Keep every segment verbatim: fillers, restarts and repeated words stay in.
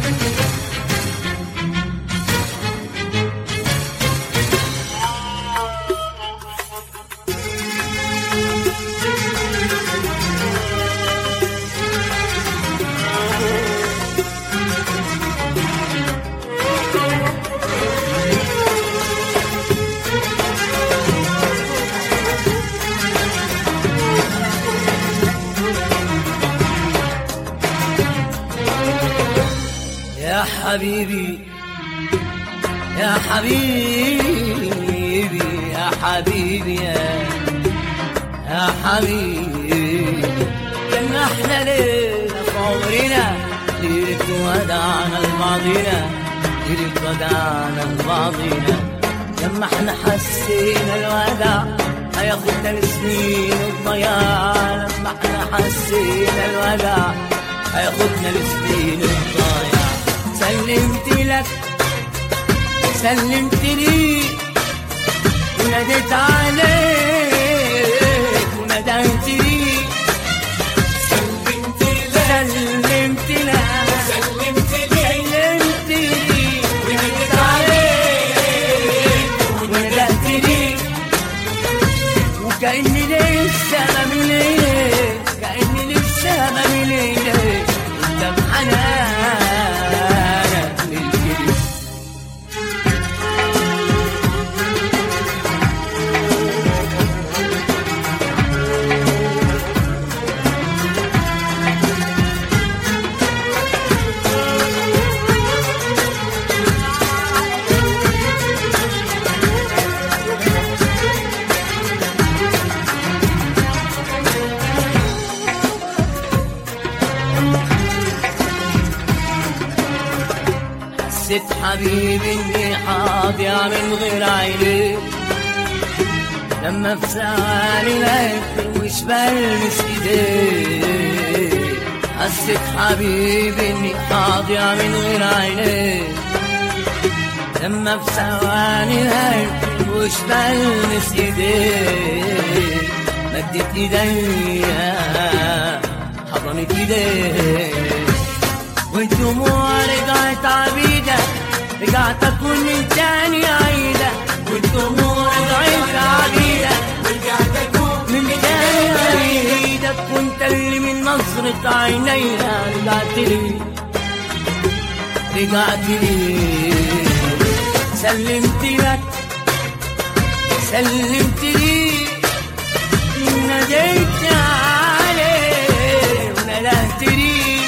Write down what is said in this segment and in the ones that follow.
يا حبيبي يا حبيبي يا حبيبي يا حبيبي، كان احلى ليلة في عمرنا، ليلة وداعنا لبعضنا، ليلة وداعنا لبعضنا. لما احنا حسينا الوداع هياخدنا لسنين الضياع، لما احنا حسينا الوداع هياخدنا لسنين الضياع. سلمت لك سلمت لي وناديت عليك وندهت لي، سلمت لك سلمت لك سلمت لي سلمت لي وناديت عليك وندهت لي، وكأني لسه ما مليت، كأني لسه ما مليت قدام حنانك للجري. حسيت حبيبي اني حاضيع من غير عينيك، لما في ثواني لقيت مش بلمس ايديك. حسيت حبيبي اني حاضيع من غير عينيك، لما في ثواني لقيت مش بلمس ايديك. مدت ايديا حضنت ايديك، والدموع رجعت عبيدة، رجعت أكون من تاني عيدة. والدموع رجعت عبيدة، رجعت أكون من تاني عيدة. كنت اللي من نظرة عينيها رجعت لي رجعت لي. سلمت لك سلمت لي ناديت عليه وندهت لي،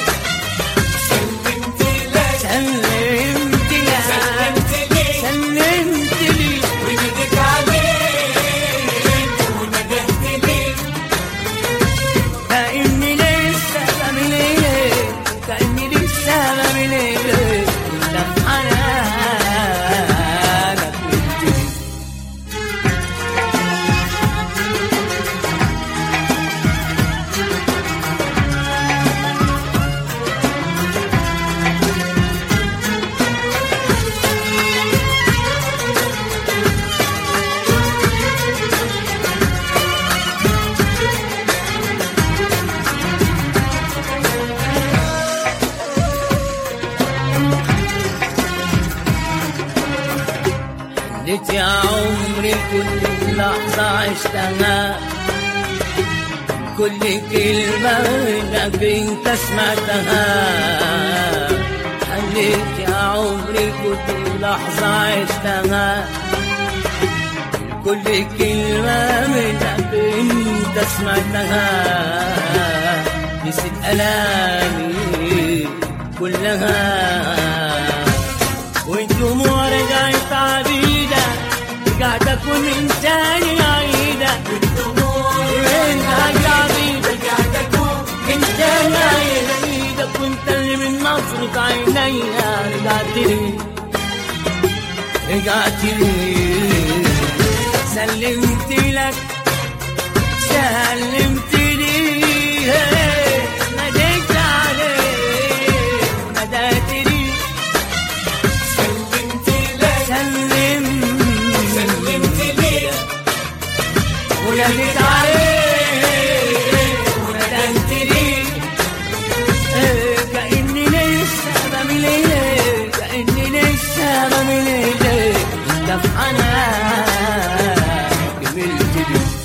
يا عمري كل لحظة عشتها، كل كلمة منك انت سمعتها. حليت يا عمري كل لحظة عشتها، كل كلمة منك انت سمعتها. نسيت ألامي كلها، والدموع رجعت عبيدة، رجعت أكون من تاني عيدة. والدموع رجعت عبيدة، رجعت أكون من تاني عيدة. كنت اللي من نظرة عينيها رجعت لي رجعت لي. سلمت لك سلمت لي، ناديت عليك وناديت لي. وناديت عليك وندهت لي، كأني لسه بملي تجي